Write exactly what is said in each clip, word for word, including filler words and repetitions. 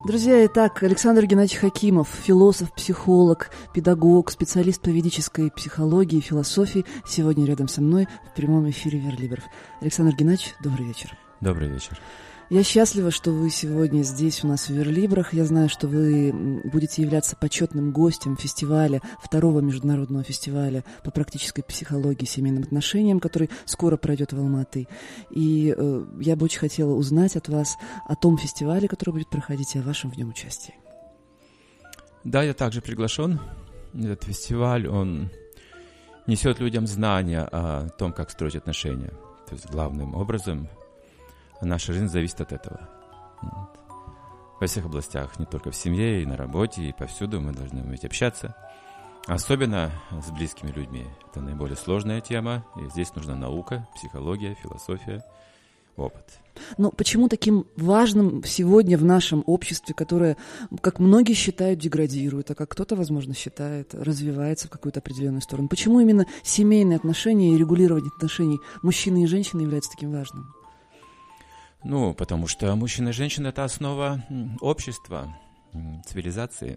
Друзья, итак, Александр Геннадьевич Хакимов, философ, психолог, педагог, специалист по ведической психологии и философии, сегодня рядом со мной в прямом эфире Верлибров. Александр Геннадьевич, добрый вечер. Добрый вечер. Я счастлива, что вы сегодня здесь у нас в Верлибрах. Я знаю, что вы будете являться почетным гостем фестиваля, второго международного фестиваля по практической психологии и семейным отношениям, который скоро пройдет в Алматы. И э, я бы очень хотела узнать от вас о том фестивале, который будет проходить, и о вашем в нем участии. Да, я также приглашен. Этот фестиваль, он несет людям знания о том, как строить отношения. То есть главным образом наша жизнь зависит от этого. Вот. Во всех областях, не только в семье, и на работе, и повсюду мы должны уметь общаться. Особенно с близкими людьми. Это наиболее сложная тема, и здесь нужна наука, психология, философия, опыт. Но почему таким важным сегодня в нашем обществе, которое, как многие считают, деградирует, а как кто-то, возможно, считает, развивается в какую-то определенную сторону? Почему именно семейные отношения и регулирование отношений мужчины и женщины является таким важным? Ну, потому что мужчина и женщина – это основа общества, цивилизации.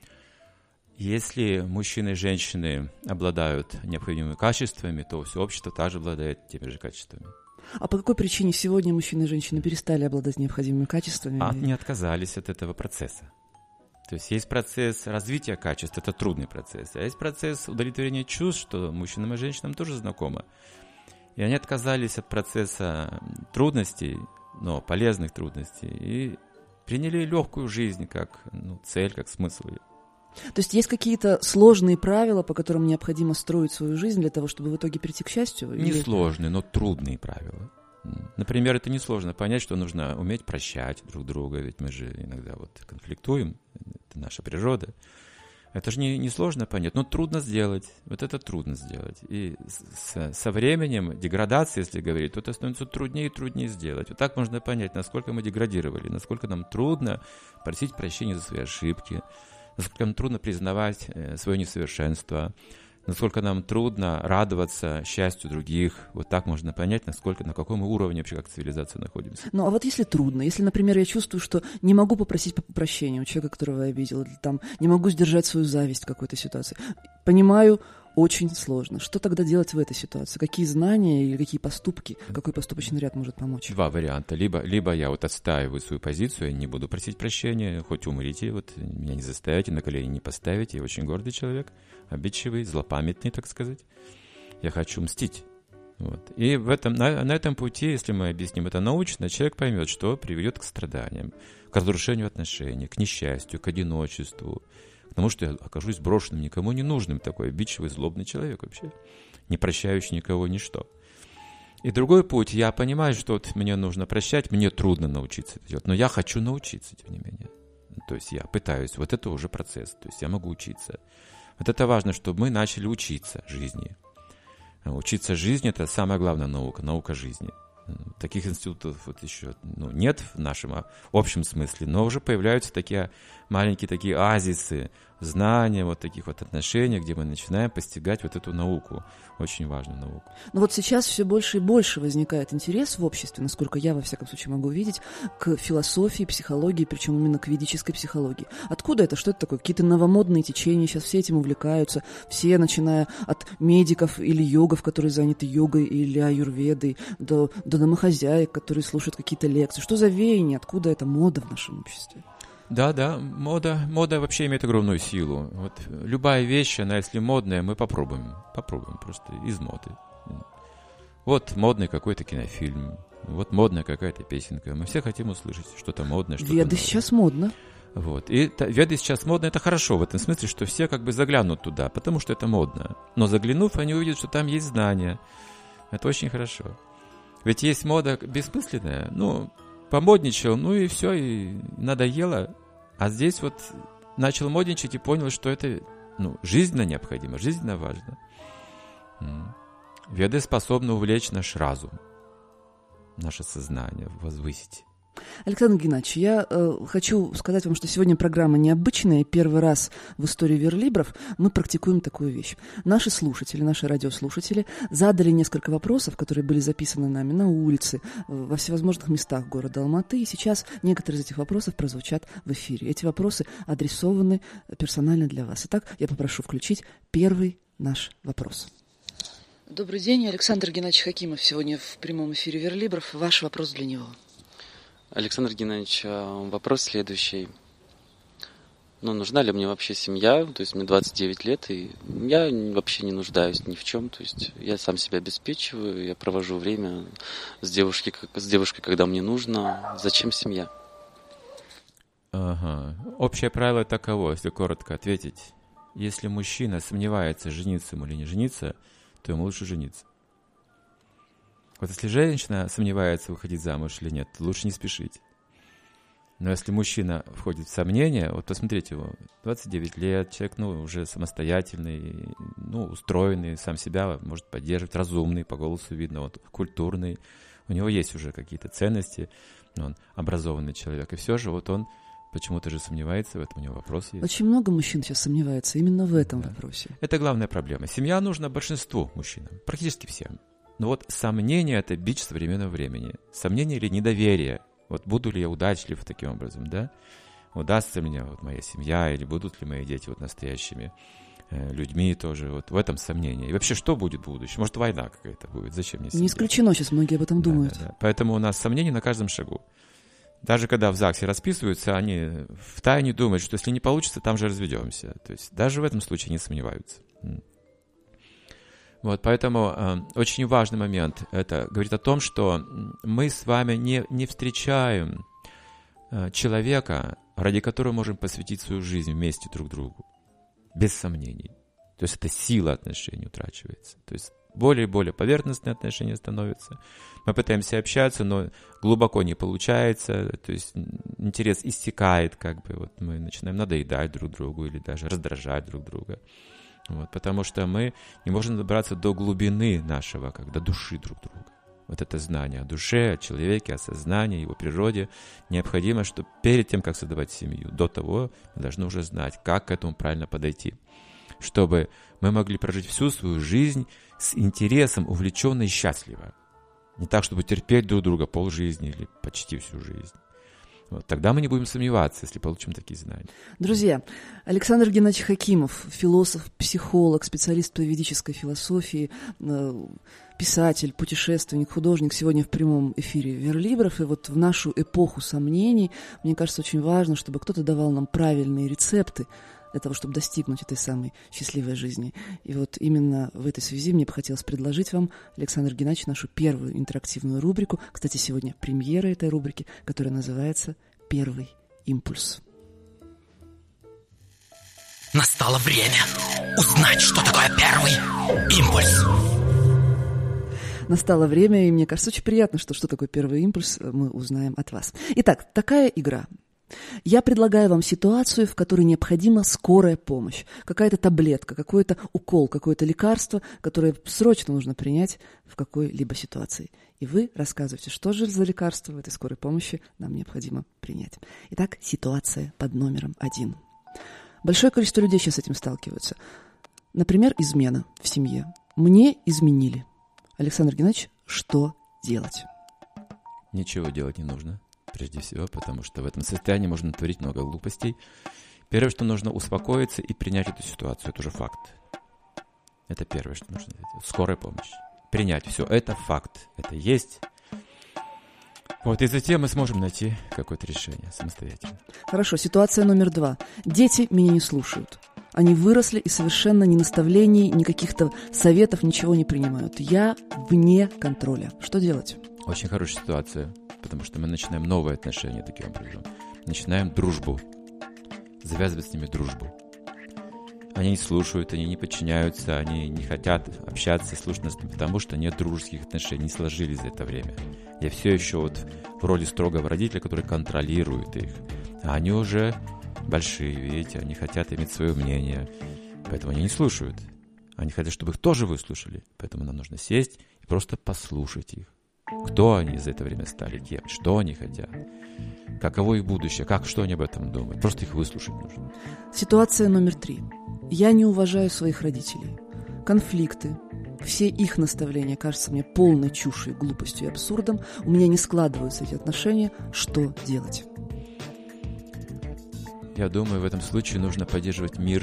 Если мужчины и женщины обладают необходимыми качествами, то все общество также обладает теми же качествами. А по какой причине сегодня мужчины и женщины перестали обладать необходимыми качествами? А не отказались от этого процесса. То есть есть процесс развития качеств, это трудный процесс, а есть процесс удовлетворения чувств, что мужчинам и женщинам тоже знакомо. И они отказались от процесса трудностей, но полезных трудностей, и приняли легкую жизнь как ну, цель, как смысл ее. То есть есть какие-то сложные правила, по которым необходимо строить свою жизнь для того, чтобы в итоге прийти к счастью? Не или... сложные, но трудные правила. Например, это несложно понять, что нужно уметь прощать друг друга, ведь мы же иногда вот конфликтуем, это наша природа. Это же не, не сложно понять, но трудно сделать. Вот это трудно сделать. И с, со временем деградация, если говорить, то это становится труднее и труднее сделать. Вот так можно понять, насколько мы деградировали, насколько нам трудно просить прощения за свои ошибки, насколько нам трудно признавать э, свое несовершенство, насколько нам трудно радоваться счастью других. Вот так можно понять, насколько, на каком уровне вообще как цивилизация находимся. Ну, а вот если трудно, если, например, я чувствую, что не могу попросить прощения у человека, которого я обидел, или там не могу сдержать свою зависть в какой-то ситуации, понимаю, очень сложно. Что тогда делать в этой ситуации? Какие знания или какие поступки, какой поступочный ряд может помочь? Два варианта. Либо, либо я вот отстаиваю свою позицию, я не буду просить прощения, хоть умрите, вот меня не заставите, на колени не поставите, я очень гордый человек, обидчивый, злопамятный, так сказать. Я хочу мстить. Вот. И в этом, на, на этом пути, если мы объясним это научно, человек поймет, что приведет к страданиям, к разрушению отношений, к несчастью, к одиночеству, к тому, что я окажусь брошенным, никому не нужным, такой обидчивый, злобный человек вообще, не прощающий никого ничто. И другой путь, я понимаю, что вот мне нужно прощать, мне трудно научиться это делать, но я хочу научиться, тем не менее. То есть я пытаюсь, вот это уже процесс, то есть я могу учиться. Вот это важно, чтобы мы начали учиться жизни. Учиться жизни – это самая главная наука, наука жизни. Таких институтов вот еще ну, нет в нашем общем смысле, но уже появляются такие маленькие такие оазисы знания, вот таких вот отношений, где мы начинаем постигать вот эту науку, очень важную науку. Но вот сейчас все больше и больше возникает интерес в обществе, насколько я, во всяком случае, могу видеть, к философии, психологии, причем именно к ведической психологии. Откуда это? Что это такое? Какие-то новомодные течения, сейчас все этим увлекаются, все, начиная от медиков или йогов, которые заняты йогой или аюрведой, до, до домохозяек, которые слушают какие-то лекции. Что за веяние? Откуда эта мода в нашем обществе? Да, да, мода, мода вообще имеет огромную силу. Вот любая вещь, она если модная, мы попробуем, попробуем просто из моды. Вот модный какой-то кинофильм, вот модная какая-то песенка. Мы все хотим услышать что-то модное, что-то Веды новое. сейчас модно. Вот. И та, веды сейчас модно, это хорошо в этом смысле, что все как бы заглянут туда, потому что это модно. Но заглянув, они увидят, что там есть знания. Это очень хорошо. Ведь есть мода бессмысленная, ну, помодничал, ну и все, и надоело. А здесь вот начал модничать и понял, что это ну, жизненно необходимо, жизненно важно. Веды способны увлечь наш разум, наше сознание, возвысить. Александр Геннадьевич, я э, хочу сказать вам, что сегодня программа необычная. Первый раз в истории Верлибров мы практикуем такую вещь. Наши слушатели, наши радиослушатели задали несколько вопросов, которые были записаны нами на улице, э, во всевозможных местах города Алматы. И сейчас некоторые из этих вопросов прозвучат в эфире. Эти вопросы адресованы персонально для вас. Итак, я попрошу включить первый наш вопрос. Добрый день, Александр Геннадьевич Хакимов сегодня в прямом эфире Верлибров. Ваш вопрос для него. Александр Геннадьевич, вопрос следующий. Ну, нужна ли мне вообще семья? То есть мне двадцать девять лет, и я вообще не нуждаюсь ни в чем. То есть я сам себя обеспечиваю, я провожу время с девушкой, с девушкой, когда мне нужно. Зачем семья? Ага. Общее правило таково, если коротко ответить. Если мужчина сомневается, жениться ему или не жениться, то ему лучше жениться. Вот если женщина сомневается, выходить замуж или нет, лучше не спешить. Но если мужчина входит в сомнение, вот посмотрите его, двадцать девять лет, человек, ну, уже самостоятельный, ну, устроенный, сам себя может поддерживать, разумный, по голосу видно, вот, культурный. У него есть уже какие-то ценности, он образованный человек. И все же вот он почему-то же сомневается в этом, у него вопрос есть. Очень много мужчин сейчас сомневается именно в этом да. вопросе. Это главная проблема. Семья нужна большинству мужчинам, практически всем. Но вот сомнение – это бич современного времени. Сомнение или недоверие. Вот буду ли я удачлив таким образом, да? Удастся мне вот моя семья, или будут ли мои дети вот настоящими э, людьми тоже. Вот в этом сомнение. И вообще, что будет в будущем? Может, война какая-то будет? Зачем мне семья? Не исключено, сейчас многие об этом да, думают. Да, да. Поэтому у нас сомнения на каждом шагу. Даже когда в ЗАГСе расписываются, они втайне думают, что если не получится, там же разведемся. То есть даже в этом случае не сомневаются. Вот, поэтому э, очень важный момент, это говорит о том, что мы с вами не, не встречаем э, человека, ради которого можем посвятить свою жизнь вместе друг другу, без сомнений. То есть эта сила отношений утрачивается. То есть более и более поверхностные отношения становятся. Мы пытаемся общаться, но глубоко не получается. То есть интерес иссякает, как бы вот мы начинаем надоедать друг другу или даже раздражать друг друга. Вот, потому что мы не можем добраться до глубины нашего, как до души друг друга. Вот это знание о душе, о человеке, о сознании, его природе необходимо, чтобы перед тем, как создавать семью, до того мы должны уже знать, как к этому правильно подойти. Чтобы мы могли прожить всю свою жизнь с интересом, увлеченно и счастливо. Не так, чтобы терпеть друг друга полжизни или почти всю жизнь. Вот, тогда мы не будем сомневаться, если получим такие знания. Друзья, Александр Геннадьевич Хакимов, философ, психолог, специалист по ведической философии, писатель, путешественник, художник, сегодня в прямом эфире Верлибров. И вот в нашу эпоху сомнений, мне кажется, очень важно, чтобы кто-то давал нам правильные рецепты для того, чтобы достигнуть этой самой счастливой жизни. И вот именно в этой связи мне бы хотелось предложить вам, Александр Геннадьевич, нашу первую интерактивную рубрику. Кстати, сегодня премьера этой рубрики, которая называется «Первый импульс». Настало время узнать, что такое первый импульс. Настало время, и мне кажется, очень приятно, что что такое первый импульс, мы узнаем от вас. Итак, такая игра. Я предлагаю вам ситуацию, в которой необходима скорая помощь. Какая-то таблетка, какой-то укол, какое-то лекарство, которое срочно нужно принять в какой-либо ситуации. И вы рассказываете, что же за лекарство в этой скорой помощи нам необходимо принять. Итак, ситуация под номером один. Большое количество людей сейчас с этим сталкиваются. Например, измена в семье. Мне изменили. Александр Геннадьевич, что делать? Ничего делать не нужно. Прежде всего, потому что в этом состоянии можно творить много глупостей. Первое, что нужно успокоиться и принять эту ситуацию. Это уже факт. Это первое, что нужно сделать. Скорая помощь. Принять все. Это факт. Это есть. Вот, и затем мы сможем найти какое-то решение самостоятельно. Хорошо. Ситуация номер два. Дети меня не слушают. Они выросли и совершенно ни наставлений, ни каких-то советов, ничего не принимают. Я вне контроля. Что делать? Очень хорошая ситуация. Потому что мы начинаем новые отношения таким образом. Начинаем дружбу. Завязывать с ними дружбу. Они не слушают, они не подчиняются, они не хотят общаться, слушать нас, потому что нет дружеских отношений, не сложились за это время. Я все еще вот в роли строгого родителя, который контролирует их. А они уже большие, видите, они хотят иметь свое мнение. Поэтому они не слушают. Они хотят, чтобы их тоже выслушали. Поэтому нам нужно сесть и просто послушать их. Кто они за это время стали, кем, что они хотят, каково их будущее, как, что они об этом думают. Просто их выслушать нужно. Ситуация номер три. Я не уважаю своих родителей. Конфликты, все их наставления кажутся мне полной чушью, глупостью и абсурдом. У меня не складываются эти отношения. Что делать? Я думаю, в этом случае нужно поддерживать мир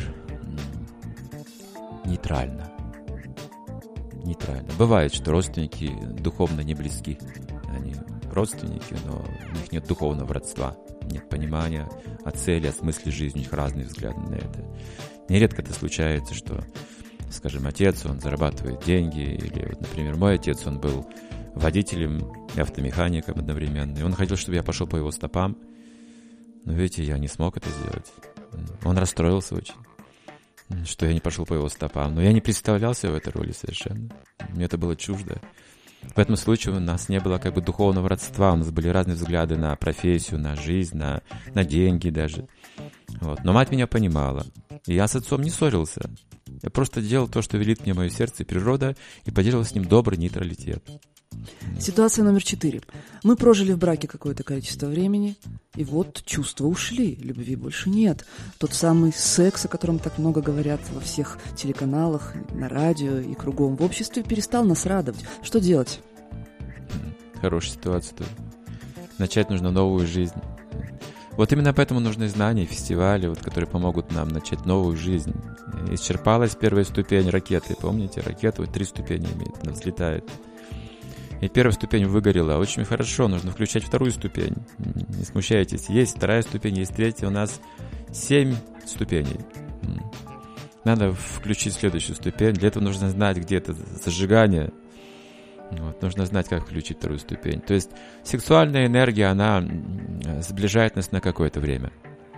нейтрально. Нейтрально. Бывает, что родственники духовно не близки. Они родственники, но у них нет духовного родства, нет понимания о цели, о смысле жизни, у них разные взгляды на это. Нередко это случается, что, скажем, отец, он зарабатывает деньги, или, вот, например, мой отец, он был водителем и автомехаником одновременно, и он хотел, чтобы я пошел по его стопам, но, видите, я не смог это сделать. Он расстроился очень, что я не пошел по его стопам, но я не представлял себя в этой роли совершенно. Мне это было чуждо. В этом случае у нас не было как бы духовного родства, у нас были разные взгляды на профессию, на жизнь, на, на деньги даже. Вот. Но мать меня понимала, и я с отцом не ссорился. Я просто делал то, что велит мне мое сердце и природа, и поддерживал с ним добрый нейтралитет. Ситуация номер четыре. Мы прожили в браке какое-то количество времени, и вот чувства ушли, любви больше нет. Тот самый секс, о котором так много говорят во всех телеканалах, на радио и кругом в обществе, перестал нас радовать. Что делать? Хорошая ситуация тоже. Начать нужно новую жизнь. Вот именно поэтому нужны знания, фестивали, вот, которые помогут нам начать новую жизнь. Исчерпалась первая ступень ракеты, помните? Ракета вот три ступени имеет, она взлетает. И первая ступень выгорела. Очень хорошо, нужно включать вторую ступень. Не смущайтесь. Есть вторая ступень, есть третья. У нас семь ступеней. Надо включить следующую ступень. Для этого нужно знать, где это зажигание. Вот, нужно знать, как включить вторую ступень. То есть сексуальная энергия, она сближает нас на какое-то время.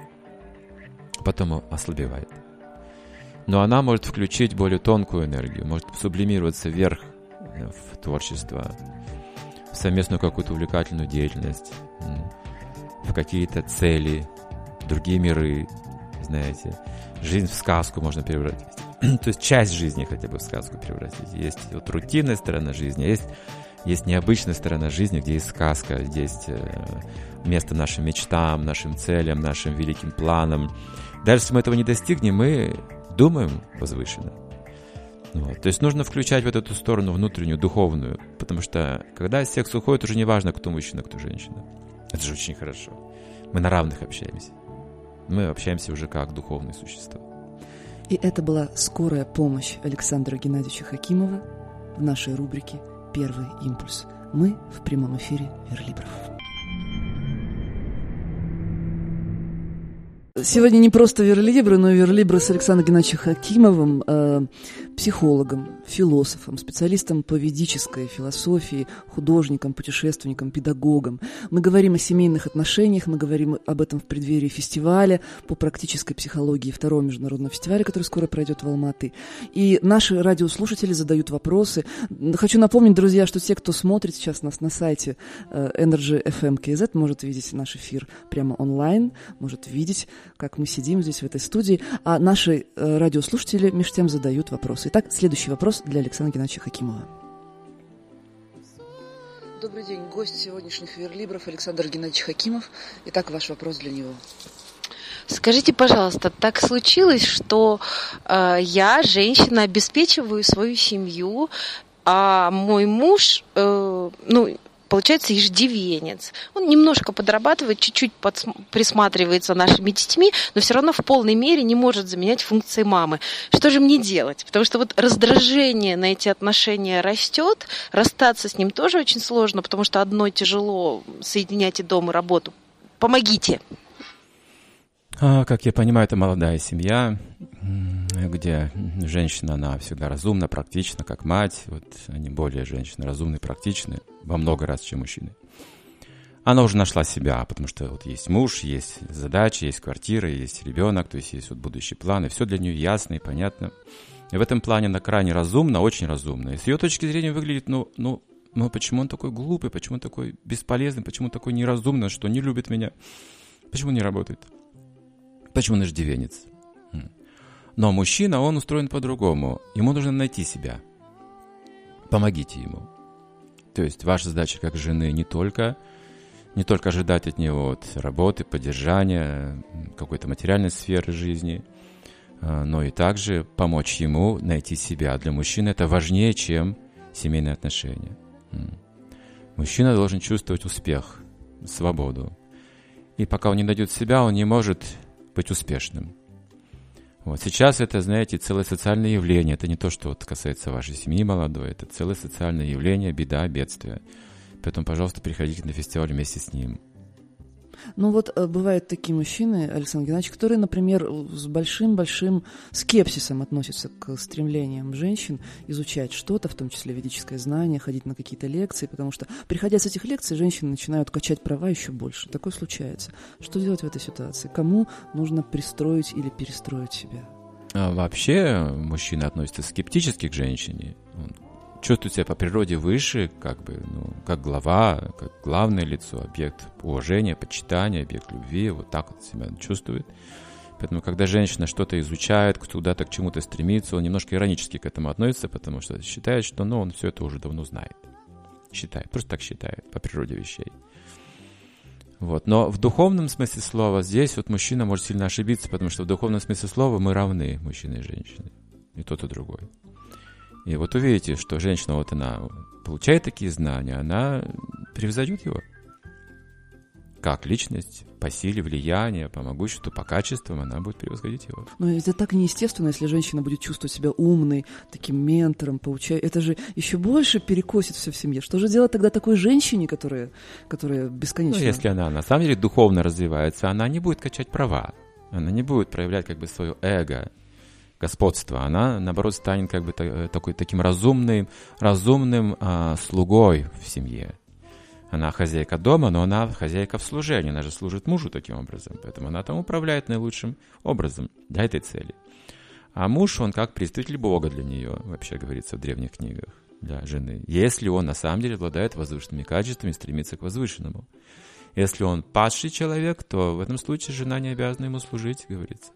Потом ослабевает. Но она может включить более тонкую энергию, может сублимироваться вверх в творчество, в совместную какую-то увлекательную деятельность, в какие-то цели, в другие миры, знаете. Жизнь в сказку можно превратить. То есть часть жизни хотя бы в сказку превратить. Есть вот рутинная сторона жизни, есть, есть необычная сторона жизни, где есть сказка, где есть место нашим мечтам, нашим целям, нашим великим планам. Даже если мы этого не достигнем, мы думаем возвышенно. Вот. То есть нужно включать вот эту сторону внутреннюю, духовную, потому что когда секс уходит, уже не важно, кто мужчина, кто женщина. Это же очень хорошо. Мы на равных общаемся. Мы общаемся уже как духовные существа. И это была скорая помощь Александра Геннадьевича Хакимова в нашей рубрике «Первый импульс». Мы в прямом эфире Верлибров. Сегодня не просто Верлибры, но и Верлибры с Александром Геннадьевичем Хакимовым, э, психологом, философом, специалистом по ведической философии, художником, путешественником, педагогом. Мы говорим о семейных отношениях, мы говорим об этом в преддверии фестиваля по практической психологии, второго международного фестиваля, который скоро пройдет в Алматы. И наши радиослушатели задают вопросы. Хочу напомнить, друзья, что те, кто смотрит сейчас нас на сайте э, Energy эф эм кей зет, может видеть наш эфир прямо онлайн, может видеть, как мы сидим здесь в этой студии, а наши э, радиослушатели между тем задают вопросы. Итак, следующий вопрос для Александра Геннадьевича Хакимова. Добрый день. Гость сегодняшних Верлибров Александр Геннадьевич Хакимов. Итак, ваш вопрос для него. Скажите, пожалуйста, так случилось, что э, я, женщина, обеспечиваю свою семью, а мой муж, э, ну, получается, иждивенец. Он немножко подрабатывает, чуть-чуть подс- присматривается нашими детьми, но все равно в полной мере не может заменять функции мамы. Что же мне делать? Потому что вот раздражение на эти отношения растет, расстаться с ним тоже очень сложно, потому что одной тяжело соединять и дом, и работу. Помогите. А, как я понимаю, это молодая семья, где женщина, она всегда разумна, практична, как мать. Вот они более женщины разумны, практичны во много раз, чем мужчины. Она уже нашла себя, потому что вот есть муж, есть задачи, есть квартира, есть ребенок, то есть есть вот будущий план, и все для нее ясно и понятно. И в этом плане она крайне разумна, очень разумна. И с ее точки зрения выглядит, ну, ну, ну, почему он такой глупый, почему он такой бесполезный, почему он такой неразумный, что не любит меня, почему он не работает, почему он иждивенец. Но мужчина, он устроен по-другому. Ему нужно найти себя. Помогите ему. То есть ваша задача как жены не только, не только ожидать от него вот, работы, поддержания, какой-то материальной сферы жизни, но и также помочь ему найти себя. Для мужчины это важнее, чем семейные отношения. Мужчина должен чувствовать успех, свободу. И пока он не найдет себя, он не может быть успешным. Вот. Сейчас это, знаете, целое социальное явление. Это не то, что вот касается вашей семьи молодой. Это целое социальное явление, беда, бедствие. Поэтому, пожалуйста, приходите на фестиваль вместе с ним. Ну вот бывают такие мужчины, Александр Геннадьевич, которые, например, с большим-большим скепсисом относятся к стремлениям женщин изучать что-то, в том числе ведическое знание, ходить на какие-то лекции, потому что, приходя с этих лекций, женщины начинают качать права еще больше. Такое случается. Что делать в этой ситуации? Кому нужно пристроить или перестроить себя? А вообще мужчина относится скептически к женщине. Он чувствует себя по природе выше, как бы, ну, как глава, как главное лицо, объект уважения, почитания, объект любви, вот так вот себя чувствует. Поэтому, когда женщина что-то изучает, куда-то к чему-то стремится, он немножко иронически к этому относится, потому что считает, что, ну, он все это уже давно знает. Считает, просто так считает, по природе вещей. Вот. Но в духовном смысле слова здесь вот мужчина может сильно ошибиться, потому что в духовном смысле слова мы равны, мужчина и женщина, и тот, и другой. И вот увидите, что женщина, вот она получает такие знания, она превзойдет его. Как личность, по силе, влиянию, по могуществу, по качествам она будет превосходить его. Но это так неестественно, если женщина будет чувствовать себя умной, таким ментором, поучая. Это же еще больше перекосит все в семье. Что же делать тогда такой женщине, которая, которая бесконечно... Ну, если она на самом деле духовно развивается, она не будет качать права. Она не будет проявлять как бы свое эго, господство, она, наоборот, станет как бы такой, таким разумным, разумным а, слугой в семье. Она хозяйка дома, но она хозяйка в служении, она же служит мужу таким образом, поэтому она там управляет наилучшим образом для этой цели. А муж, он как представитель Бога для нее, вообще говорится в древних книгах, для жены, если он на самом деле обладает возвышенными качествами и стремится к возвышенному. Если он падший человек, то в этом случае жена не обязана ему служить, говорится.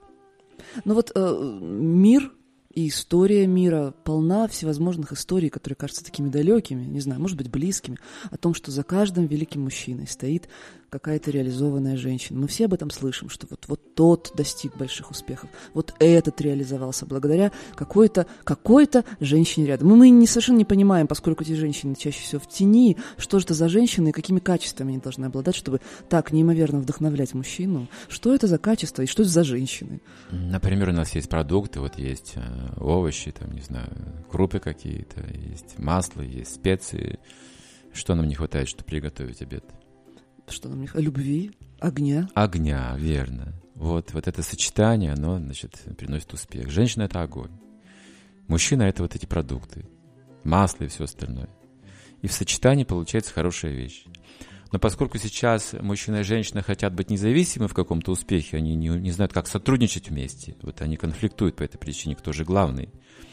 Ну вот э, мир и история мира полна всевозможных историй, которые кажутся такими далекими, не знаю, может быть, близкими, о том, что за каждым великим мужчиной стоит какая-то реализованная женщина. Мы все об этом слышим, что вот, вот тот достиг больших успехов, вот этот реализовался благодаря какой-то, какой-то женщине рядом. Мы, мы не, совершенно не понимаем, поскольку эти женщины чаще всего в тени, что же это за женщины и какими качествами они должны обладать, чтобы так неимоверно вдохновлять мужчину. Что это за качества и что это за женщины? Например, у нас есть продукты, вот есть э, овощи, там, не знаю, крупы какие-то, есть масло, есть специи. Что нам не хватает, чтобы приготовить обед? Что нам не хватает? Любви, огня. Огня, верно. Вот, вот это сочетание, оно, значит, приносит успех. Женщина — это огонь. Мужчина — это вот эти продукты. Масло и все остальное. И в сочетании получается хорошая вещь. Но поскольку сейчас мужчина и женщина хотят быть независимы в каком-то успехе, они не, не знают, как сотрудничать вместе. Вот они конфликтуют по этой причине, кто же главный.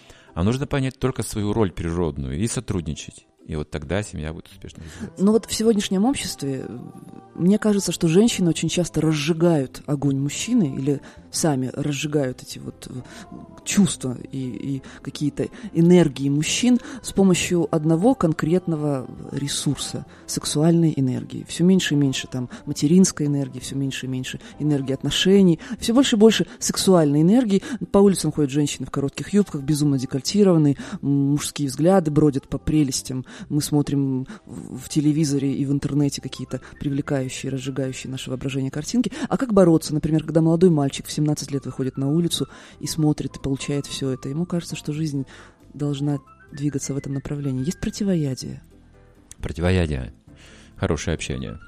А нужно понять только свою роль природную и сотрудничать. И вот тогда семья будет успешно развиваться. Но вот в сегодняшнем обществе мне кажется, что женщины очень часто разжигают огонь мужчины или сами разжигают эти вот чувства и, и какие-то энергии мужчин с помощью одного конкретного ресурса, сексуальной энергии. Все меньше и меньше там материнской энергии, все меньше и меньше энергии отношений, все больше и больше сексуальной энергии. По улицам ходят женщины в коротких юбках, безумно декольтированные, мужские взгляды бродят по прелестям. Мы смотрим в телевизоре и в интернете какие-то привлекающие, разжигающие наше воображение картинки. А как бороться, например, когда молодой мальчик в семнадцать лет выходит на улицу и смотрит, и получает все это? Ему кажется, что жизнь должна двигаться в этом направлении. Есть противоядие? Противоядие. Хорошее общение.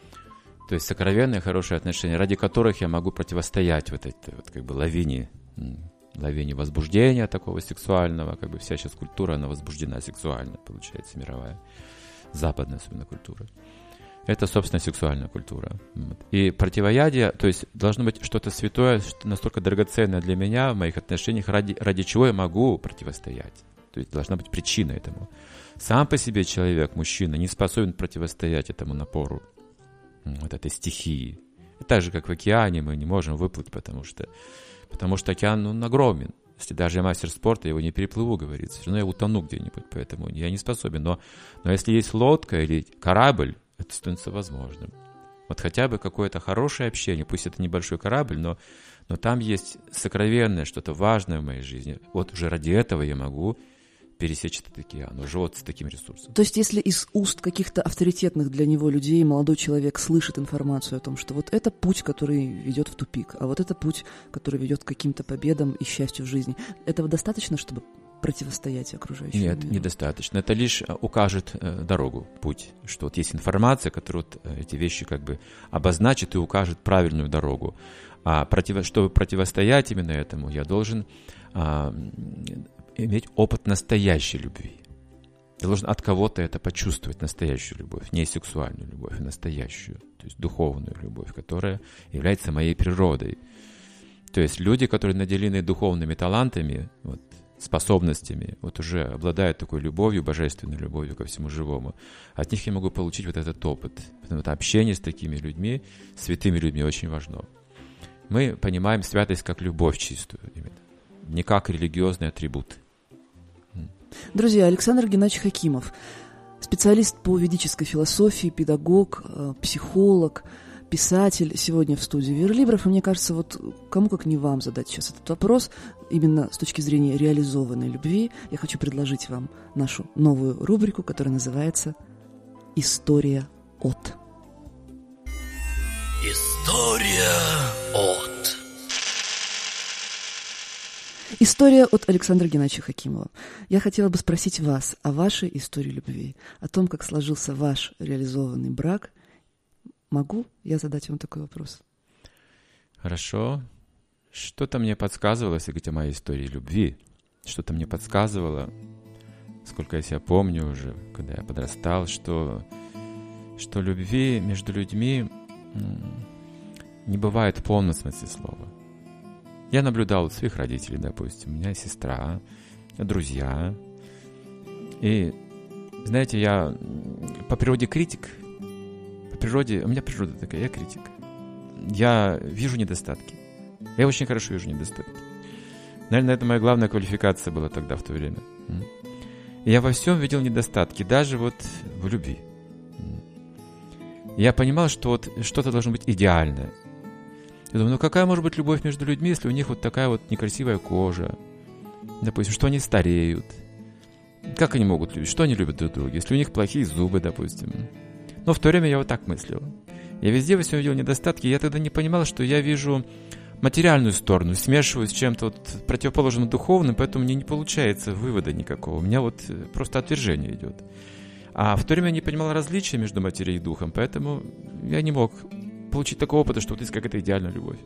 То есть сокровенные, хорошие отношения, ради которых я могу противостоять вот этой вот как бы лавине, лавине возбуждения такого сексуального, как бы вся сейчас культура, она возбуждена сексуально, получается, мировая, западная особенно культура. Это, собственно, сексуальная культура. И противоядие, то есть должно быть что-то святое, что настолько драгоценное для меня в моих отношениях, ради, ради чего я могу противостоять. То есть должна быть причина этому. Сам по себе человек, мужчина, не способен противостоять этому напору, вот этой стихии. И так же, как в океане, мы не можем выплыть, потому что, потому что океан, он огромен. Если даже я мастер спорта, я его не переплыву, говорится. Все равно я утону где-нибудь, поэтому я не способен. Но, но если есть лодка или корабль, это становится возможным. Вот хотя бы какое-то хорошее общение, пусть это небольшой корабль, но, но там есть сокровенное, что-то важное в моей жизни. Вот уже ради этого я могу пересечь этот океан, уже вот с таким ресурсом. То есть если из уст каких-то авторитетных для него людей молодой человек слышит информацию о том, что вот это путь, который ведет в тупик, а вот это путь, который ведет к каким-то победам и счастью в жизни, этого достаточно, чтобы противостоять окружающему Нет, миру? недостаточно. Это лишь укажет э, дорогу, путь. Что вот есть информация, которая вот, э, эти вещи как бы обозначит и укажет правильную дорогу. А против, чтобы противостоять именно этому, я должен а, иметь опыт настоящей любви. Я должен от кого-то это почувствовать, настоящую любовь, не сексуальную любовь, а настоящую, то есть духовную любовь, которая является моей природой. То есть люди, которые наделены духовными талантами, вот, способностями, вот уже обладают такой любовью, божественной любовью ко всему живому, от них я могу получить вот этот опыт. Потому что общение с такими людьми, святыми людьми, очень важно. Мы понимаем святость как любовь чистую, именно, не как религиозный атрибут. Друзья, Александр Геннадьевич Хакимов, специалист по ведической философии, педагог, психолог, писатель, сегодня в студии Верлибров. И мне кажется, вот кому как не вам задать сейчас этот вопрос, именно с точки зрения реализованной любви, я хочу предложить вам нашу новую рубрику, которая называется «История от». История от. История от Александра Геннадьевича Хакимова. Я хотела бы спросить вас о вашей истории любви, о том, как сложился ваш реализованный брак. Могу я задать вам такой вопрос? Хорошо. Что-то мне подсказывало, если говорить о моей истории любви, что-то мне подсказывало, сколько я себя помню уже, когда я подрастал, что, что любви между людьми не бывает в полном смысле слова. Я наблюдал своих родителей, допустим, у меня сестра, друзья. И, знаете, я по природе критик. По природе, у меня природа такая, я критик. Я вижу недостатки. Я очень хорошо вижу недостатки. Наверное, это моя главная квалификация была тогда, в то время. И я во всем видел недостатки, даже вот в любви. Я понимал, что вот что-то должно быть идеальное. Я думаю, ну какая может быть любовь между людьми, если у них вот такая вот некрасивая кожа? Допустим, что они стареют. Как они могут любить? Что они любят друг друга? Если у них плохие зубы, допустим. Но в то время я вот так мыслил. Я везде во всем видел недостатки, и я тогда не понимал, что я вижу материальную сторону, смешиваю с чем-то вот противоположным духовным, поэтому мне не получается вывода никакого. У меня вот просто отвержение идет. А в то время я не понимал различия между материей и духом, поэтому я не мог получить такого опыта, что вот есть какая-то идеальная любовь.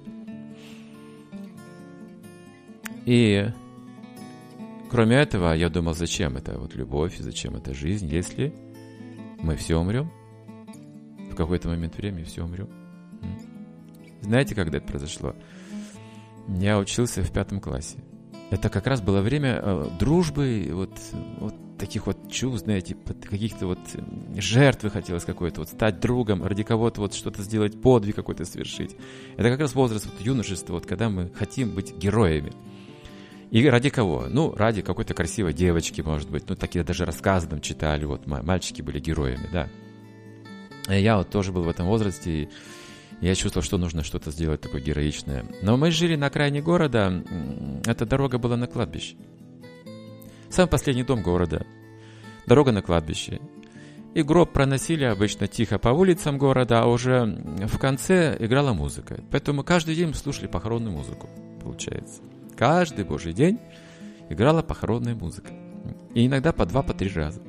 И кроме этого, я думал, зачем это вот любовь, зачем это жизнь, если мы все умрем? В какой-то момент времени все умрем. Знаете, когда это произошло? Я учился в пятом классе. Это как раз было время э, дружбы, вот, вот таких вот чувств, знаете, каких-то вот жертвы хотелось какой-то, вот стать другом, ради кого-то вот что-то сделать, подвиг какой-то совершить. Это как раз возраст вот, юношества, вот, когда мы хотим быть героями. И ради кого? Ну, ради какой-то красивой девочки, может быть. Ну, такие даже рассказы там читали, вот мальчики были героями, да. И я вот тоже был в этом возрасте, и я чувствовал, что нужно что-то сделать такое героичное. Но мы жили на окраине города, эта дорога была на кладбище. Самый последний дом города. Дорога на кладбище. И гроб проносили обычно тихо по улицам города, а уже в конце играла музыка. Поэтому каждый день мы слушали похоронную музыку, получается. Каждый божий день играла похоронная музыка. И иногда по два, по три раза.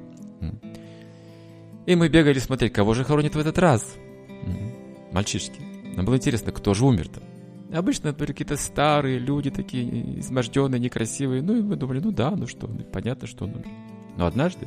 И мы бегали смотреть, кого же хоронят в этот раз. Мальчишки. Нам было интересно, кто же умер-то. Обычно это были какие-то старые люди, такие изможденные, некрасивые. Ну, и мы думали, ну да, ну что, понятно, что он умер. Но однажды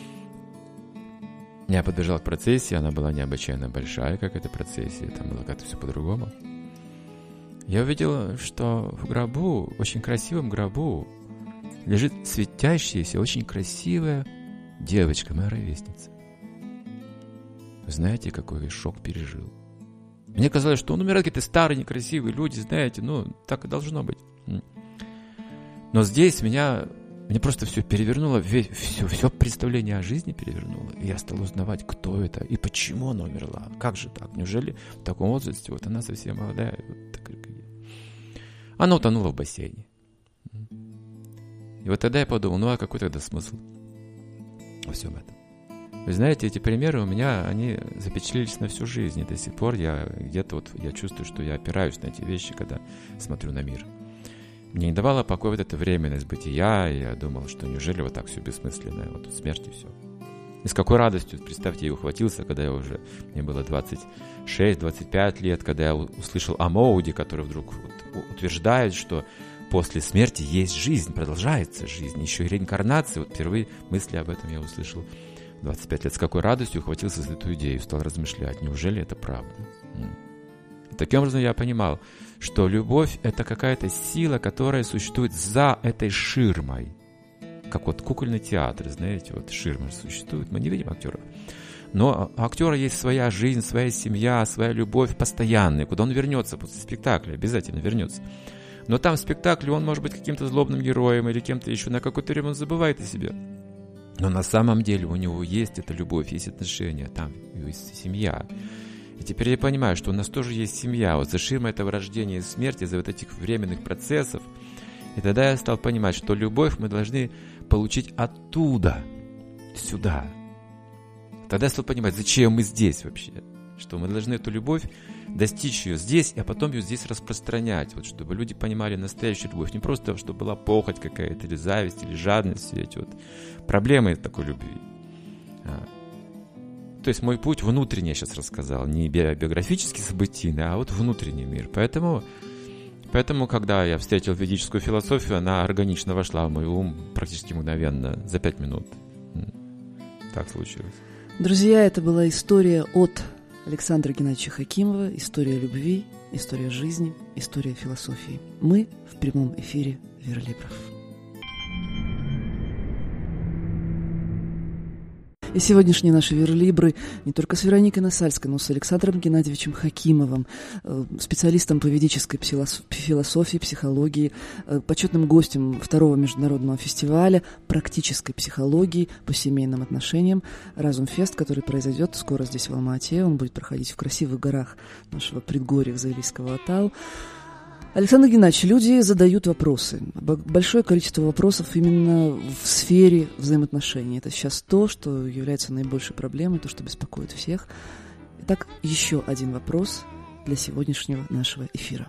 я подбежал к процессии, она была необычайно большая, как эта процессия, там было как-то все по-другому. Я увидел, что в гробу, очень красивом гробу, лежит светящаяся, очень красивая девочка, моя ровесница. Вы знаете, какой я шок пережил? Мне казалось, что он умирает, какие-то старые, некрасивые люди, знаете, ну, так и должно быть. Но здесь меня, меня просто все перевернуло, все, все представление о жизни перевернуло. И я стал узнавать, кто это и почему она умерла. Как же так? Неужели в таком возрасте вот она совсем молодая? Вот такая, как я. Она утонула в бассейне. И вот тогда я подумал, ну а какой тогда смысл во всем этом? Вы знаете, эти примеры у меня, они запечатлелись на всю жизнь. И до сих пор я где-то вот, я чувствую, что я опираюсь на эти вещи, когда смотрю на мир. Мне не давало покоя вот эта временность бытия, и я думал, что неужели вот так все бессмысленно, вот тут смерть и все. И с какой радостью, представьте, я ухватился, когда я уже, мне было двадцать шесть - двадцать пять лет, когда я услышал о Моуди, который вдруг вот утверждает, что после смерти есть жизнь, продолжается жизнь, еще и реинкарнация. Вот впервые мысли об этом я услышал в двадцать пять лет. С какой радостью ухватился за эту идею, стал размышлять, неужели это правда? И таким образом я понимал, что любовь — это какая-то сила, которая существует за этой ширмой. Как вот кукольный театр, знаете, вот ширма существует, мы не видим актеров. Но у актера есть своя жизнь, своя семья, своя любовь постоянная, куда он вернется после спектакля, обязательно вернется. Но там в спектакле он может быть каким-то злобным героем или кем-то еще, на какое-то время он забывает о себе. Но на самом деле у него есть эта любовь, есть отношения, там есть семья. И теперь я понимаю, что у нас тоже есть семья. Вот за ширмой этого рождения и смерти, за вот этих временных процессов. И тогда я стал понимать, что любовь мы должны получить оттуда, сюда. Тогда я стал понимать, зачем мы здесь вообще. Что мы должны эту любовь достичь ее здесь, а потом ее здесь распространять. Вот, чтобы люди понимали настоящую любовь. Не просто, чтобы была похоть какая-то, или зависть, или жадность. Все эти вот проблемы такой любви. То есть мой путь внутренний, я сейчас рассказал, не биографический событийный, а вот внутренний мир. Поэтому, поэтому, когда я встретил ведическую философию, она органично вошла в мой ум практически мгновенно, за пять минут. Так случилось. Друзья, это была история от Александра Геннадьевича Хакимова, история любви, история жизни, история философии. Мы в прямом эфире Верлибров. И сегодняшние наши верлибры не только с Вероникой Насальской, но и с Александром Геннадьевичем Хакимовым, специалистом по ведической философии, психологии, почетным гостем второго международного фестиваля практической психологии по семейным отношениям «Разумфест», который произойдет скоро здесь, в Алма-Ате. Он будет проходить в красивых горах нашего предгорья Заилийского Атау. Александр Геннадьевич, люди задают вопросы. Большое количество вопросов именно в сфере взаимоотношений. Это сейчас то, что является наибольшей проблемой, то, что беспокоит всех. Итак, еще один вопрос для сегодняшнего нашего эфира.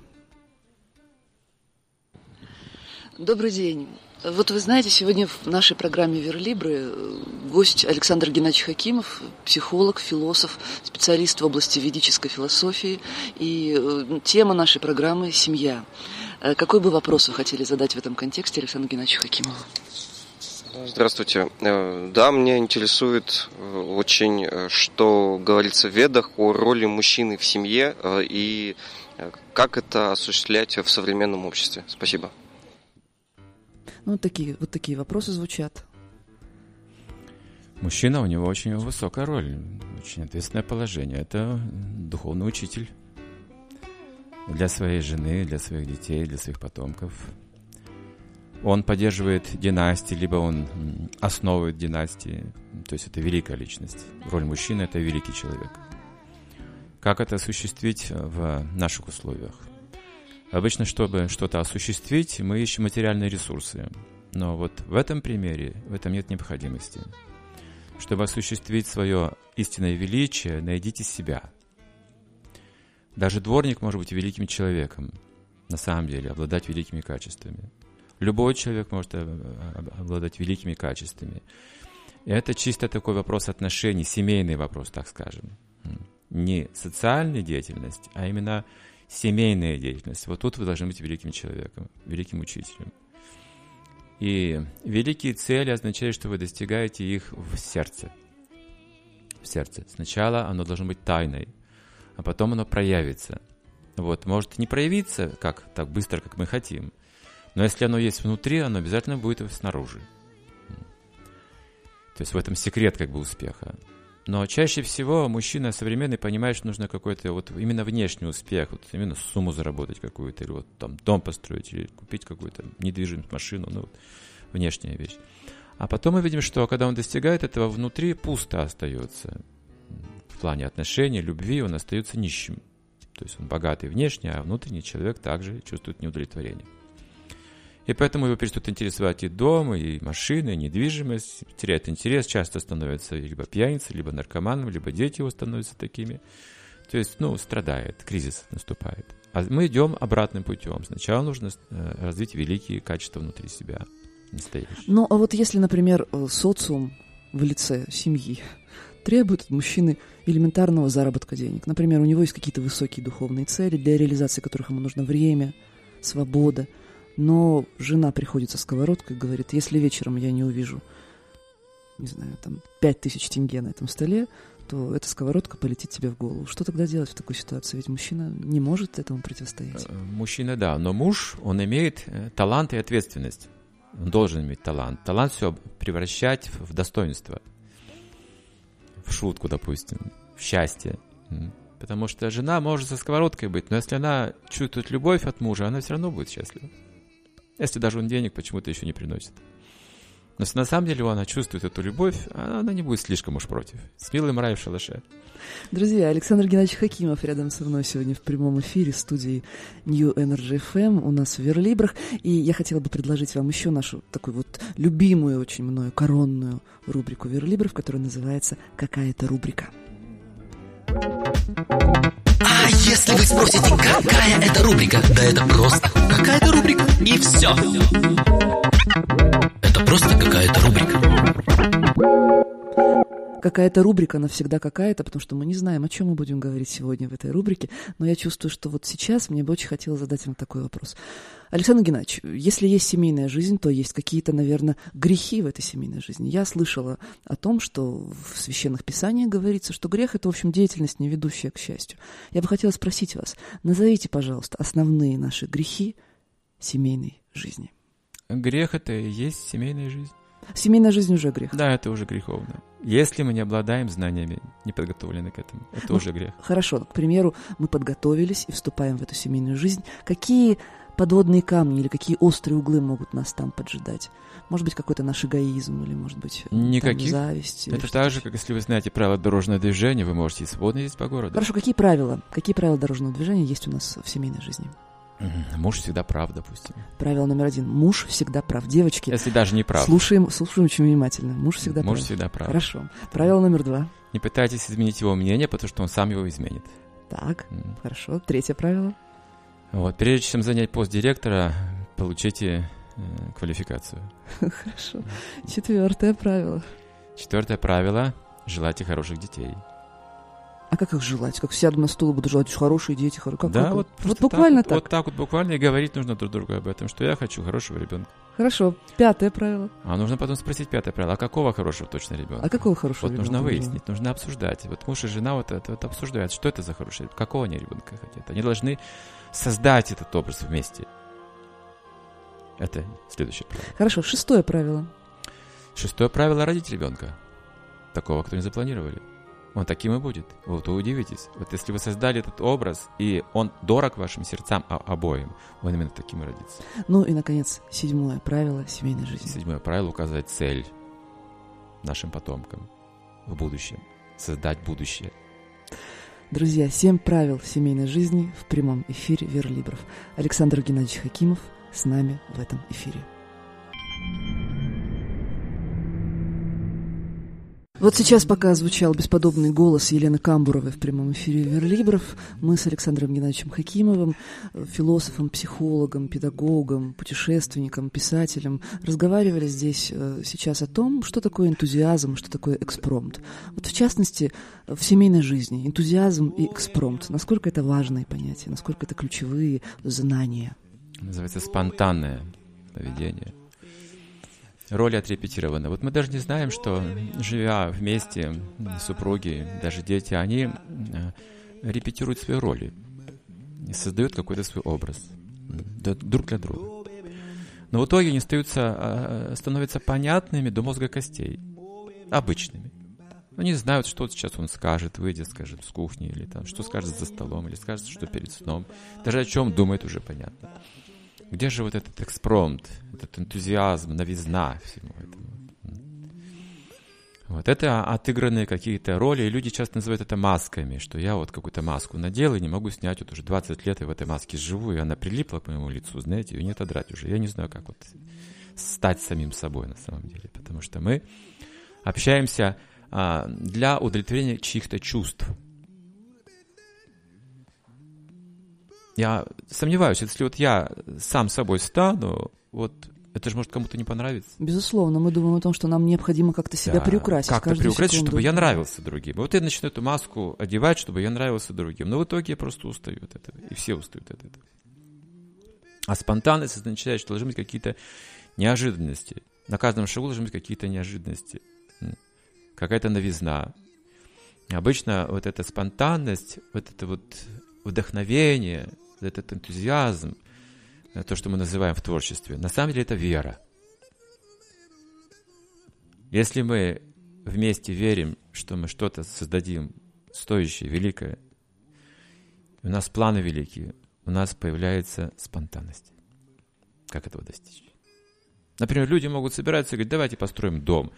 Добрый день. Вот вы знаете, сегодня в нашей программе «Верлибры» гость Александр Геннадьевич Хакимов, психолог, философ, специалист в области ведической философии. И тема нашей программы – «Семья». Какой бы вопрос вы хотели задать в этом контексте Александру Геннадьевичу Хакимову? Здравствуйте. Да, меня интересует очень, что говорится в Ведах о роли мужчины в семье и как это осуществлять в современном обществе. Спасибо. Ну, вот такие, вот такие вопросы звучат. Мужчина, у него очень высокая роль, очень ответственное положение. Это духовный учитель для своей жены, для своих детей, для своих потомков. Он поддерживает династии, либо он основывает династии. То есть это великая личность. Роль мужчины – это великий человек. Как это осуществить в наших условиях? Обычно, чтобы что-то осуществить, мы ищем материальные ресурсы. Но вот в этом примере, в этом нет необходимости. Чтобы осуществить свое истинное величие, найдите себя. Даже дворник может быть великим человеком, на самом деле, обладать великими качествами. Любой человек может обладать великими качествами. И это чисто такой вопрос отношений, семейный вопрос, так скажем. Не социальная деятельность, а именно семейная деятельность. Вот тут вы должны быть великим человеком, великим учителем. И великие цели означают, что вы достигаете их в сердце. В сердце. Сначала оно должно быть тайной, а потом оно проявится. Вот, может не проявиться как, так быстро, как мы хотим, но если оно есть внутри, оно обязательно будет снаружи. То есть в этом секрет как бы успеха. Но чаще всего мужчина современный понимает, что нужно какой-то вот именно внешний успех, вот именно сумму заработать какую-то, или вот там дом построить, или купить какую-то недвижимость, машину, ну вот внешняя вещь. А потом мы видим, что когда он достигает этого, внутри пусто остается. В плане отношений, любви он остается нищим. То есть он богатый внешне, а внутренний человек также чувствует неудовлетворение. И поэтому его перестают интересовать и дом, и машины, и недвижимость, теряет интерес, часто становится либо пьяницей, либо наркоманом, либо дети его становятся такими. То есть, ну, страдает, кризис наступает. А мы идем обратным путем. Сначала нужно развить великие качества внутри себя, настоящие. Ну, а вот если, например, социум в лице семьи требует от мужчины элементарного заработка денег. Например, у него есть какие-то высокие духовные цели, для реализации которых ему нужно время, свобода. Но жена приходит со сковородкой и говорит, если вечером я не увижу, не знаю, там, пять тысяч тенге на этом столе, то эта сковородка полетит тебе в голову. Что тогда делать в такой ситуации? Ведь мужчина не может этому противостоять. Мужчина, да, но муж, он имеет талант и ответственность. Он должен иметь талант. Талант все превращать в достоинство. В шутку, допустим, в счастье. Потому что жена может со сковородкой быть, но если она чувствует любовь от мужа, она все равно будет счастлива. Если даже он денег почему-то еще не приносит. Но если на самом деле она чувствует эту любовь, она не будет слишком уж против. С милым рай в шалаше. Друзья, Александр Геннадьевич Хакимов рядом со мной сегодня в прямом эфире студии New Energy эф эм у нас в Верлибрах. И я хотела бы предложить вам еще нашу такую вот любимую очень мною коронную рубрику Верлибров, которая называется «Какая-то рубрика». А если вы спросите, какая это рубрика? Да это просто какая-то рубрика, и все. Это просто какая-то рубрика. Какая-то рубрика, она всегда какая-то, потому что мы не знаем, о чем мы будем говорить сегодня в этой рубрике. Но я чувствую, что вот сейчас мне бы очень хотелось задать вам такой вопрос. Александр Геннадьевич, если есть семейная жизнь, то есть какие-то, наверное, грехи в этой семейной жизни. Я слышала о том, что в священных писаниях говорится, что грех – это, в общем, деятельность, не ведущая к счастью. Я бы хотела спросить вас, назовите, пожалуйста, основные наши грехи семейной жизни. Грех – это и есть семейная жизнь. Семейная жизнь уже грех. Да, это уже греховно. Если мы не обладаем знаниями, не подготовлены к этому, это ну, уже грех. Хорошо, к примеру, мы подготовились и вступаем в эту семейную жизнь. Какие подводные камни или какие острые углы могут нас там поджидать? Может быть, какой-то наш эгоизм или, может быть, Никаких. Там, зависть? Это так же, как если вы знаете правила дорожного движения, вы можете и свободно ездить по городу. Хорошо, какие правила? Какие правила дорожного движения есть у нас в семейной жизни? Муж всегда прав, допустим. Правило номер один. Муж всегда прав. Девочки, если даже не прав. Слушаем, слушаем очень внимательно. Муж всегда Муж прав. всегда прав. Хорошо. Правило номер два. Не пытайтесь изменить его мнение, потому что он сам его изменит. Так, mm. хорошо. Третье правило. Вот, прежде чем занять пост директора, получите э, квалификацию. Хорошо. Четвертое правило. Четвертое правило. Желайте хороших детей. А как их желать? Как сяду на стул и буду желать хорошие дети? Как, да, как? вот, вот буквально так, так. Вот так вот буквально и говорить нужно друг другу об этом, что я хочу хорошего ребенка. Хорошо. Пятое правило. А нужно потом спросить пятое правило. А какого хорошего точно ребенка? А какого хорошего вот ребенка? Вот нужно выяснить, нужно обсуждать. Вот муж и жена вот это вот обсуждают, что это за хороший ребенок, какого они ребенка хотят. Они должны создать этот образ вместе. Это следующее правило. Хорошо. Шестое правило. Шестое правило — родить ребенка. Такого, кто не запланировали. Он таким и будет. Вот вы удивитесь. Вот если вы создали этот образ, и он дорог вашим сердцам обоим, он именно таким и родится. Ну и, наконец, седьмое правило семейной жизни. Седьмое правило — указать цель нашим потомкам в будущем. Создать будущее. Друзья, семь правил семейной жизни в прямом эфире Верлибров. Александр Геннадьевич Хакимов с нами в этом эфире. Вот сейчас, пока звучал бесподобный голос Елены Камбуровой в прямом эфире Верлибров, мы с Александром Геннадьевичем Хакимовым, философом, психологом, педагогом, путешественником, писателем, разговаривали здесь сейчас о том, что такое энтузиазм, что такое экспромт. Вот в частности, в семейной жизни энтузиазм и экспромт. Насколько это важные понятия, насколько это ключевые знания? Называется спонтанное поведение. Роли отрепетированы. Вот мы даже не знаем, что, живя вместе, супруги, даже дети, они репетируют свои роли, создают какой-то свой образ друг для друга. Но в итоге они остаются, становятся понятными до мозга костей, обычными. Они знают, что сейчас он скажет, выйдет, скажет с кухни, или там, что скажет за столом, или скажет, что перед сном. Даже о чем думает, уже понятно. Где же вот этот экспромт, этот энтузиазм, новизна всему этому? Вот это отыгранные какие-то роли, и люди часто называют это масками, что я вот какую-то маску надел и не могу снять, вот уже двадцать лет я в этой маске живу, и она прилипла к моему лицу, знаете, ее не отодрать уже. Я не знаю, как вот стать самим собой на самом деле, потому что мы общаемся а, для удовлетворения чьих-то чувств. Я сомневаюсь, если вот я сам собой стану, вот это же может кому-то не понравиться. Безусловно, мы думаем о том, что нам необходимо как-то себя да, приукрасить. Как-то приукрасить, секунду. чтобы я нравился другим. Вот я начну эту маску одевать, чтобы я нравился другим. Но в итоге я просто устаю от этого. И все устают от этого. А спонтанность означает, что должны быть какие-то неожиданности. На каждом шагу должны быть какие-то неожиданности. Какая-то новизна. Обычно вот эта спонтанность, вот это вот вдохновение, вот этот энтузиазм, то, что мы называем в творчестве, на самом деле это вера. Если мы вместе верим, что мы что-то создадим стоящее, великое, у нас планы великие, у нас появляется спонтанность. Как этого достичь? Например, люди могут собираться и говорить, давайте построим дом.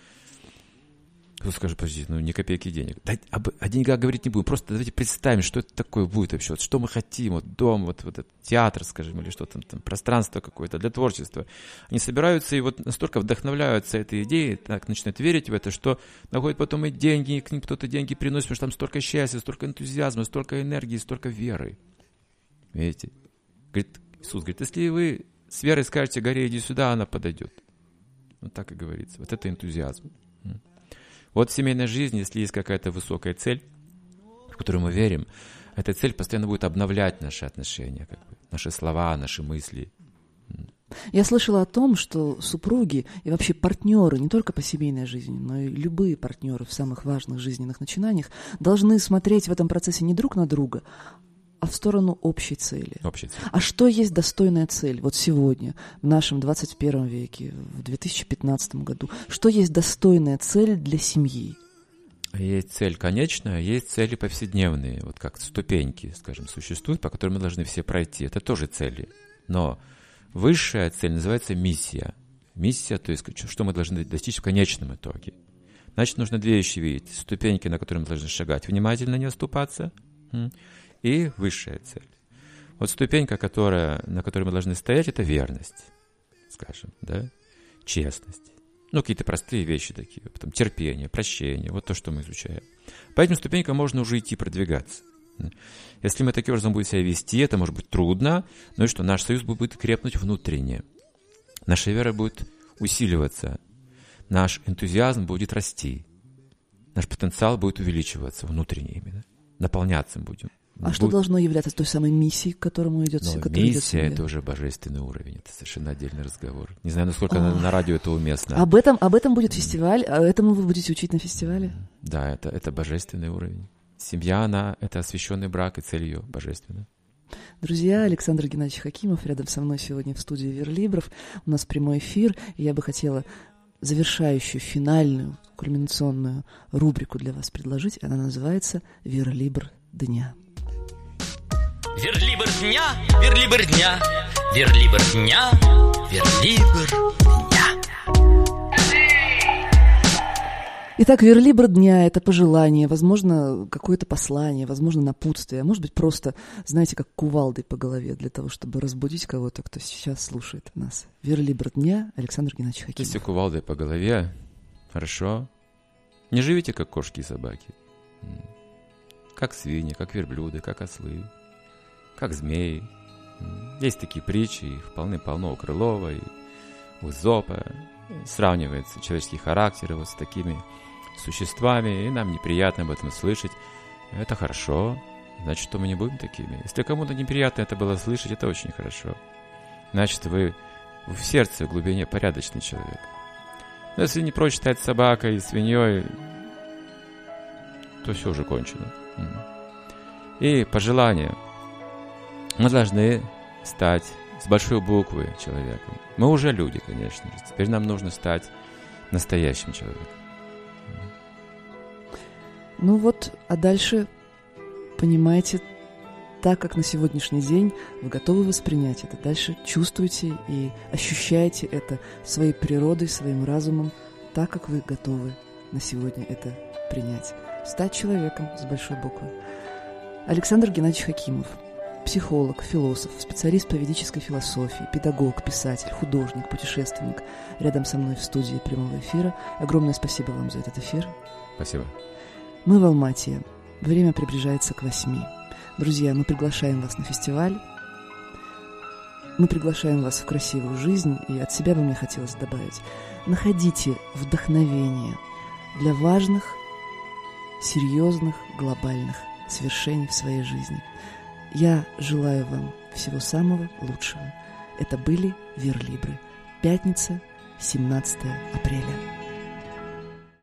Кто скажет, подожди, ну ни копейки денег. Да, об, о деньгах говорить не будем, просто давайте представим, что это такое будет вообще, вот, что мы хотим, вот дом, вот, вот этот театр, скажем, или что-то там, пространство какое-то для творчества. Они собираются и вот настолько вдохновляются этой идеей, так начинают верить в это, что находят потом и деньги, и к ним кто-то деньги приносит, потому что там столько счастья, столько энтузиазма, столько энергии, столько веры. Видите? Говорит, Иисус говорит, если вы с верой скажете горе, иди сюда, она подойдет. Вот так и говорится. Вот это энтузиазм. Вот в семейной жизни, если есть какая-то высокая цель, в которую мы верим, эта цель постоянно будет обновлять наши отношения, как бы, наши слова, наши мысли. Я слышала о том, что супруги и вообще партнеры, не только по семейной жизни, но и любые партнеры в самых важных жизненных начинаниях должны смотреть в этом процессе не друг на друга, а в сторону общей цели. Общей цели. А что есть достойная цель вот сегодня, в нашем двадцать первом веке, в две тысячи пятнадцатом году? Что есть достойная цель для семьи? Есть цель конечная, есть цели повседневные, вот как ступеньки, скажем, существуют, по которым мы должны все пройти. Это тоже цели. Но высшая цель называется миссия. Миссия, то есть что мы должны достичь в конечном итоге. Значит, нужно две вещи видеть. Ступеньки, на которые мы должны шагать, внимательно не оступаться, и высшая цель. Вот ступенька, которая, на которой мы должны стоять, это верность, скажем, да, честность. Ну, какие-то простые вещи такие, потом терпение, прощение, вот то, что мы изучаем. По этим ступенькам можно уже идти продвигаться. Если мы таким образом будем себя вести, это может быть трудно, но и что, наш союз будет крепнуть внутренне. Наша вера будет усиливаться, наш энтузиазм будет расти, наш потенциал будет увеличиваться внутренне именно, наполняться будем. А будет... что должно являться той самой миссией, к которому идет Но все? миссия — это уже божественный уровень, это совершенно отдельный разговор. Не знаю, насколько на, на радио это уместно. Об этом, об этом будет фестиваль, а этому вы будете учить на фестивале? Да, это, это божественный уровень. Семья, она, это освященный брак, и цель ее божественна. Друзья, Александр Геннадьевич Хакимов рядом со мной сегодня в студии Верлибров. У нас прямой эфир, и я бы хотела завершающую, финальную, кульминационную рубрику для вас предложить. Она называется «Верлибр дня». Верлибр дня, верлибр дня, верлибр дня, верлибр дня. Итак, верлибр дня — это пожелание, возможно, какое-то послание, возможно, напутствие, а может быть, просто, знаете, как кувалдой по голове для того, чтобы разбудить кого-то, кто сейчас слушает нас. Верлибр дня, Александр Геннадьевич Хакимов. Если кувалдой по голове, хорошо. Не живите, как кошки и собаки. Как свиньи, как верблюды, как ослы, как змеи. Есть такие притчи, их полны-полно у Крылова и у Эзопа. Сравнивается человеческий характер вот с такими существами, и нам неприятно об этом слышать. Это хорошо, значит, что мы не будем такими. Если кому-то неприятно это было слышать, это очень хорошо. Значит, вы в сердце, в глубине порядочный человек. Но если не прочь стать собакой и свиньей, то все уже кончено. И пожелание. Мы должны стать с большой буквы человеком. Мы уже люди, конечно же. Теперь нам нужно стать настоящим человеком. Ну вот, а дальше, понимаете, так как на сегодняшний день вы готовы воспринять это, дальше чувствуйте и ощущаете это своей природой, своим разумом, так как вы готовы на сегодня это принять. Стать человеком с большой буквы. Александр Геннадьевич Хакимов. Психолог, философ, специалист по ведической философии, педагог, писатель, художник, путешественник. Рядом со мной в студии прямого эфира. Огромное спасибо вам за этот эфир. Спасибо. Мы в Алмате. Время приближается к восьми. Друзья, мы приглашаем вас на фестиваль. Мы приглашаем вас в красивую жизнь. И от себя бы мне хотелось добавить. Находите вдохновение для важных, серьезных, глобальных свершений в своей жизни. Я желаю вам всего самого лучшего. Это были Верлибры. Пятница, семнадцатое апреля.